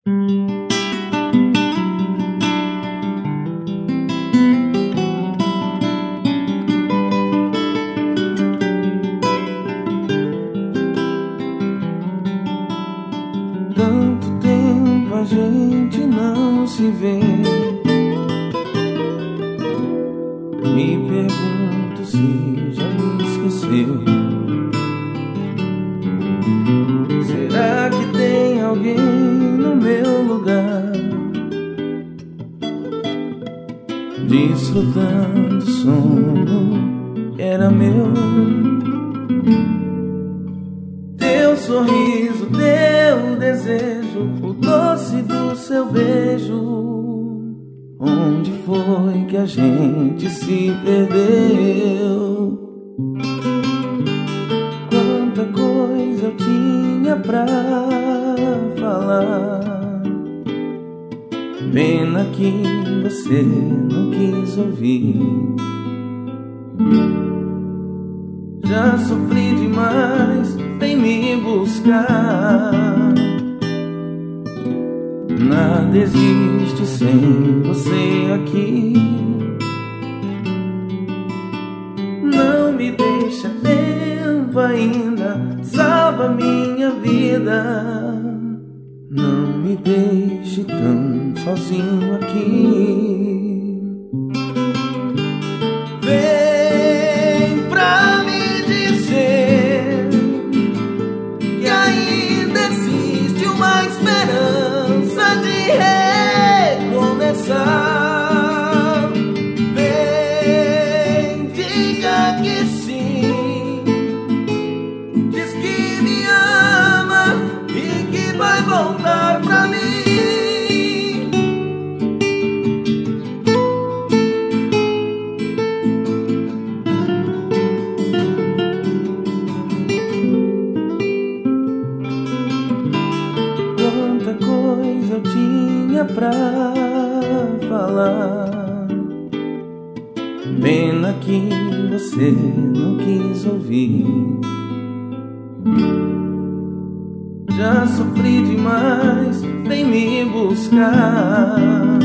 Tanto tempo a gente não se vê. Me pergunto se já me esqueceu. Será que tem alguém no meu lugar, desfrutando o sono que era meu? Teu sorriso, teu desejo, o doce do seu beijo. Onde foi que a gente se perdeu? Quanta coisa eu tinha pra falar. Pena que você não quis ouvir. Já sofri demais, vem me buscar. Nada existe sem você aqui. Não me deixa tempo ainda, salva minha vida. Não me deixe tão sozinho aqui. Vem pra me dizer que ainda existe uma esperança de recomeçar. Vem, diga que sim, diz que me ama e que vai voltar pra mim. Quanta coisa eu tinha pra falar. Pena que você não quis ouvir. Já sofri demais, vem me buscar.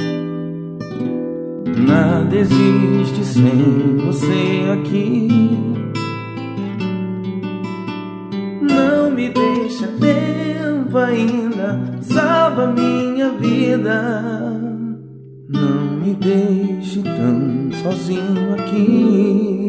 Nada existe sem você aqui. Não me deixa tempo ainda, salva minha vida. Não me deixe tão sozinho aqui.